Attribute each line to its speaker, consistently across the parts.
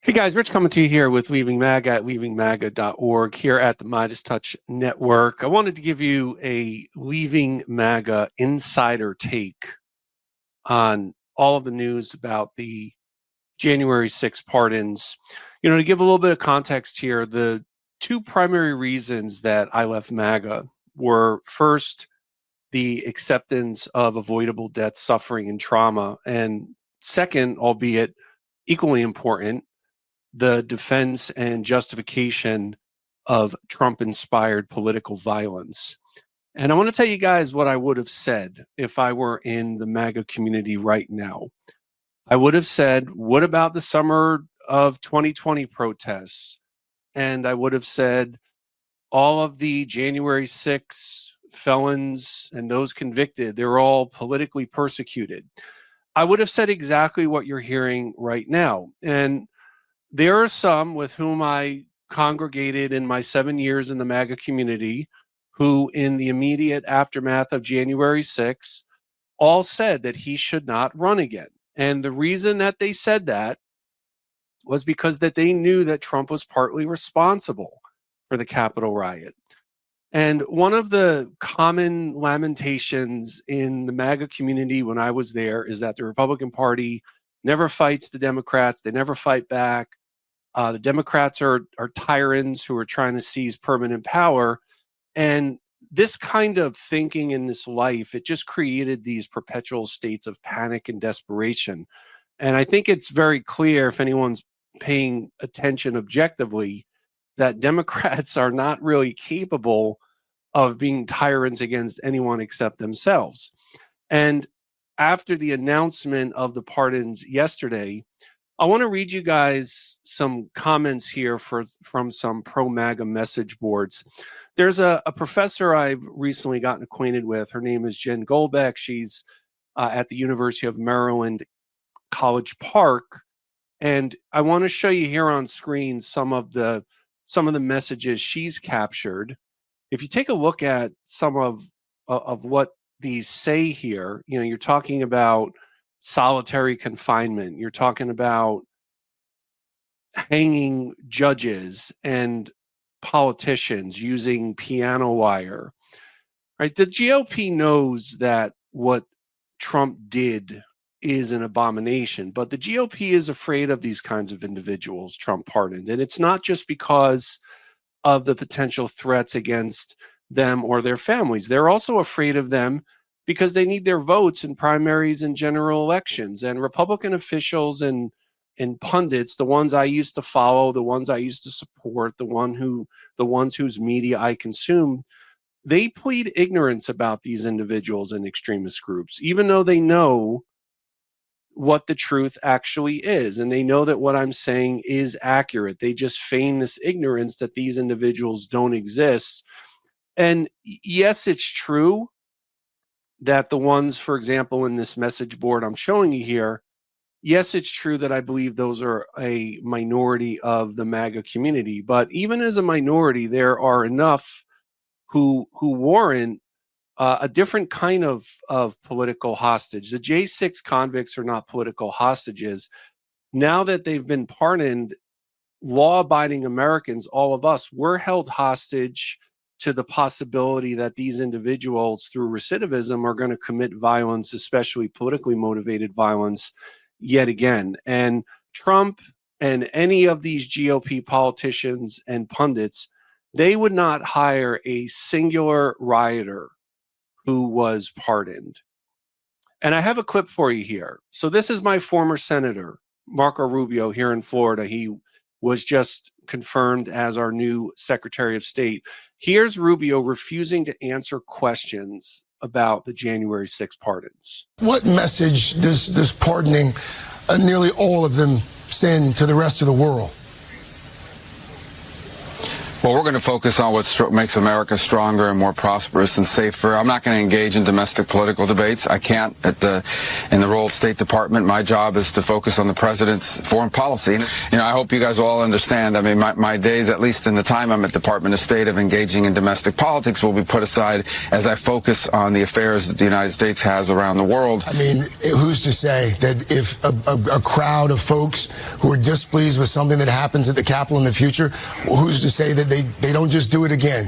Speaker 1: Hey guys, Rich coming to you here with Leaving MAGA at leavingmaga.org here at the Midas Touch Network. I wanted to give you a Leaving MAGA insider take on all of the news about the January 6 pardons. To give a little bit of context here, the two primary reasons that I left MAGA were first, the acceptance of avoidable death, suffering, and trauma, and second, albeit equally important, the defense and justification of Trump-inspired political violence. And I want to tell you guys what I would have said if I were in the MAGA community right now. I would have said, what about the summer of 2020 protests? And I would have said, all of the January 6 felons and those convicted, they're all politically persecuted. I would have said exactly what you're hearing right now. And there are some with whom I congregated in my 7 years in the MAGA community who, in the immediate aftermath of January 6, all said that he should not run again. And the reason that they said that was because that they knew that Trump was partly responsible for the Capitol riot. And one of the common lamentations in the MAGA community when I was there is that the Republican Party never fights the Democrats. They never fight back. The Democrats are tyrants who are trying to seize permanent power. And this kind of thinking in this life, it just created these perpetual states of panic and desperation. And I think it's very clear, if anyone's paying attention objectively, that Democrats are not really capable of being tyrants against anyone except themselves. And after the announcement of the pardons yesterday, I want to read you guys some comments here from some pro-MAGA message boards. There's a professor I've recently gotten acquainted with. Her name is Jen Goldbeck. She's at the University of Maryland, College Park. And I want to show you here on screen some of the messages she's captured. If you take a look at some of what these say here, you're talking about solitary confinement. You're talking about hanging judges and politicians using piano wire, right? The GOP knows that what Trump did is an abomination, but the GOP is afraid of these kinds of individuals Trump pardoned. And it's not just because of the potential threats against them or their families. They're also afraid of them because they need their votes in primaries and general elections. And Republican officials and pundits, the ones I used to follow, the ones I used to support, the ones whose media I consumed, they plead ignorance about these individuals and extremist groups, even though they know what the truth actually is. And they know that what I'm saying is accurate. They just feign this ignorance that these individuals don't exist. And yes, it's true that the ones, for example, in this message board I'm showing you here, yes, it's true that I believe those are a minority of the MAGA community. But even as a minority, there are enough who warrant a different kind of political hostage. The J6 convicts are not political hostages. Now that they've been pardoned, law-abiding Americans, all of us, we're held hostage to the possibility that these individuals, through recidivism, are going to commit violence, especially politically motivated violence, yet again. And Trump and any of these GOP politicians and pundits, they would not hire a singular rioter who was pardoned. And I have a clip for you here. So this is my former senator, Marco Rubio, here in Florida. He was just confirmed as our new Secretary of State. Here's Rubio refusing to answer questions about the January 6 pardons.
Speaker 2: What message does this pardoning nearly all of them send to the rest of the world?
Speaker 3: Well, we're going to focus on what makes America stronger and more prosperous and safer. I'm not going to engage in domestic political debates. I can't in the role of State Department. My job is to focus on the president's foreign policy. I hope you guys all understand. I mean, my days, at least in the time I'm at Department of State, of engaging in domestic politics will be put aside as I focus on the affairs that the United States has around the world.
Speaker 2: I mean, who's to say that if a crowd of folks who are displeased with something that happens at the Capitol in the future, who's to say that they don't just do it again?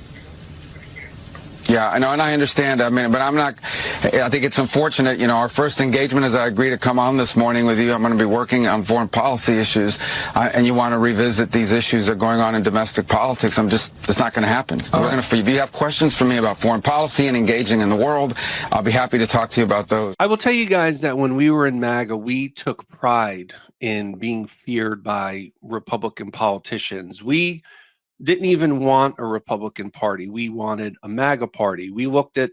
Speaker 3: Yeah, I know, and I understand. I mean, but I think it's unfortunate. Our first engagement, as I agree to come on this morning with you, I'm going to be working on foreign policy issues, and you want to revisit these issues that are going on in domestic politics. It's not going to happen. If you have questions for me about foreign policy and engaging in the world, I'll be happy to talk to you about those.
Speaker 1: I will tell you guys that when we were in MAGA, we took pride in being feared by Republican politicians. We didn't even want a Republican Party. We wanted a MAGA party. We looked at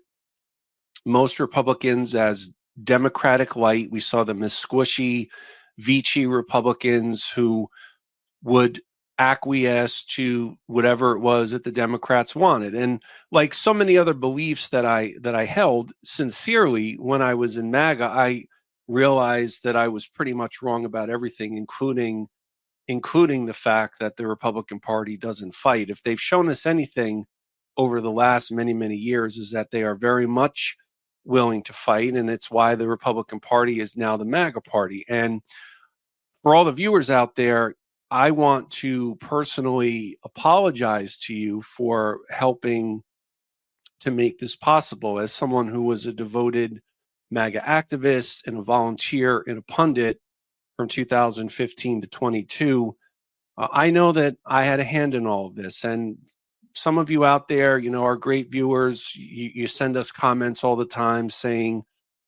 Speaker 1: most Republicans as Democratic light. We saw them as squishy, Vichy Republicans who would acquiesce to whatever it was that the Democrats wanted. And like so many other beliefs that I held sincerely when I was in MAGA, I realized that I was pretty much wrong about everything, including the fact that the Republican Party doesn't fight. If they've shown us anything over the last many, many years, is that they are very much willing to fight, and it's why the Republican Party is now the MAGA party. And for all the viewers out there, I want to personally apologize to you for helping to make this possible. As someone who was a devoted MAGA activist and a volunteer and a pundit from 2015 to 22, I know that I had a hand in all of this. And some of you out there, are great viewers. You send us comments all the time saying,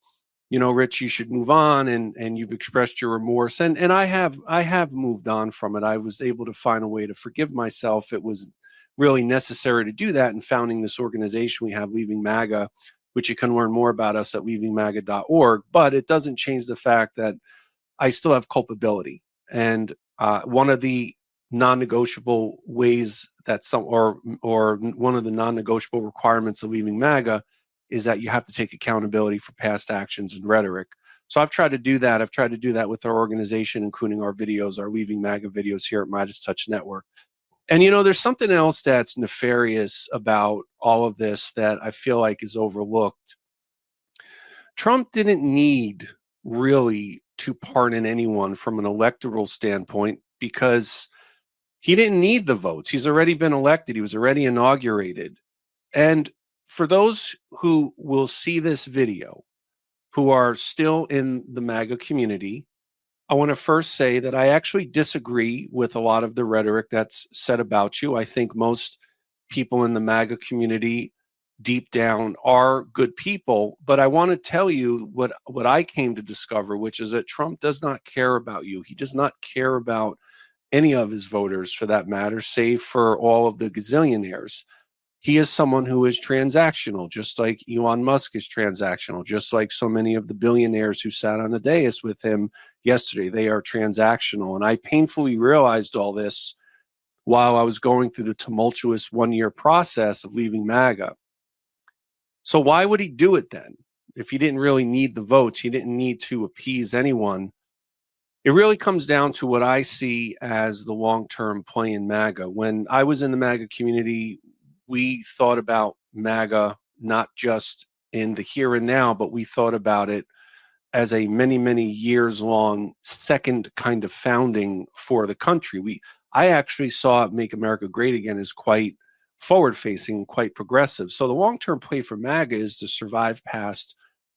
Speaker 1: Rich, you should move on, and you've expressed your remorse. And I have moved on from it. I was able to find a way to forgive myself. It was really necessary to do that in founding this organization we have, Leaving MAGA, which you can learn more about us at leavingmaga.org. But it doesn't change the fact that I still have culpability. And one of the non-negotiable ways that or one of the non-negotiable requirements of Leaving MAGA is that you have to take accountability for past actions and rhetoric. So I've tried to do that. I've tried to do that with our organization, including our videos, our Leaving MAGA videos here at MeidasTouch Network. And, there's something else that's nefarious about all of this that I feel like is overlooked. Trump didn't need really to pardon anyone from an electoral standpoint because he didn't need the votes. He's already been elected. He was already inaugurated. And for those who will see this video, who are still in the MAGA community, I want to first say that I actually disagree with a lot of the rhetoric that's said about you. I think most people in the MAGA community deep down are good people, but I want to tell you what I came to discover, which is that Trump does not care about you. He does not care about any of his voters, for that matter, save for all of the gazillionaires. He is someone who is transactional, just like Elon Musk is transactional, just like so many of the billionaires who sat on the dais with him yesterday. They are transactional. And I painfully realized all this while I was going through the tumultuous one-year process of leaving MAGA. So why would he do it then? If he didn't really need the votes, he didn't need to appease anyone. It really comes down to what I see as the long-term play in MAGA. When I was in the MAGA community, we thought about MAGA not just in the here and now, but we thought about it as a many, many years long second kind of founding for the country. I actually saw Make America Great Again as quite forward-facing, quite progressive. So the long-term play for MAGA is to survive past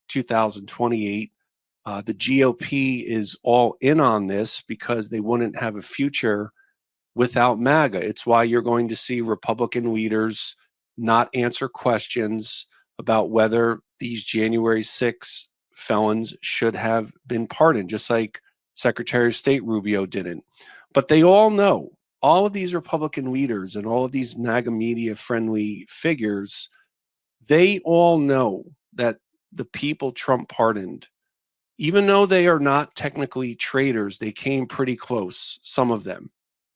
Speaker 1: 2028. The GOP is all in on this because they wouldn't have a future without MAGA. It's why you're going to see Republican leaders not answer questions about whether these January 6 felons should have been pardoned, just like Secretary of State Rubio didn't. But they all know, all of these Republican leaders and all of these MAGA media-friendly figures, they all know that the people Trump pardoned, even though they are not technically traitors, they came pretty close, some of them.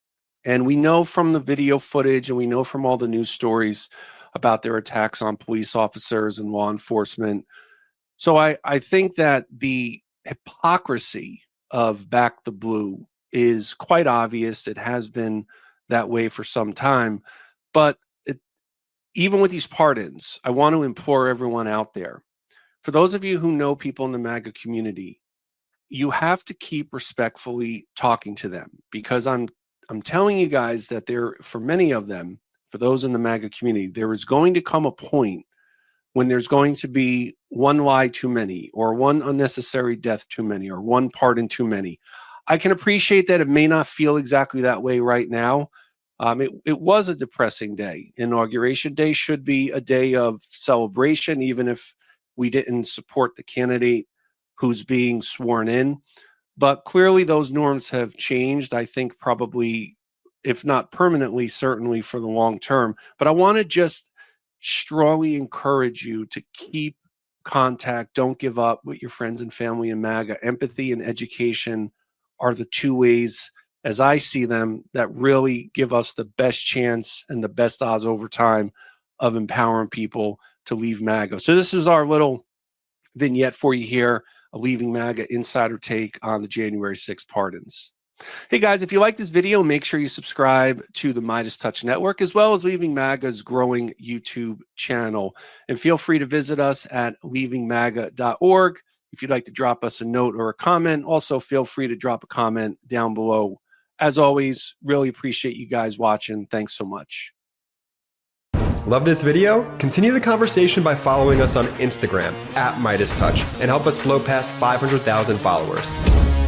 Speaker 1: And we know from the video footage and we know from all the news stories about their attacks on police officers and law enforcement. So I think that the hypocrisy of Back the Blue is quite obvious. It has been that way for some time. But even with these pardons, I want to implore everyone out there, for those of you who know people in the MAGA community, you have to keep respectfully talking to them, because I'm telling you guys that for many of them, for those in the MAGA community, there is going to come a point when there's going to be one lie too many, or one unnecessary death too many, or one pardon too many. I can appreciate that it may not feel exactly that way right now. It was a depressing day. Inauguration Day should be a day of celebration, even if we didn't support the candidate who's being sworn in. But clearly those norms have changed, I think probably, if not permanently, certainly for the long term. But I want to just strongly encourage you to keep contact. Don't give up with your friends and family in MAGA. Empathy and education are the two ways, as I see them, that really give us the best chance and the best odds over time of empowering people to leave MAGA. So this is our little vignette for you here, a Leaving MAGA insider take on the January 6th pardons. Hey guys, if you like this video, make sure you subscribe to the MeidasTouch Network, as well as Leaving MAGA's growing YouTube channel. And feel free to visit us at leavingmaga.org. If you'd like to drop us a note or a comment, also feel free to drop a comment down below. As always, really appreciate you guys watching. Thanks so much.
Speaker 4: Love this video? Continue the conversation by following us on Instagram @MeidasTouch and help us blow past 500,000 followers.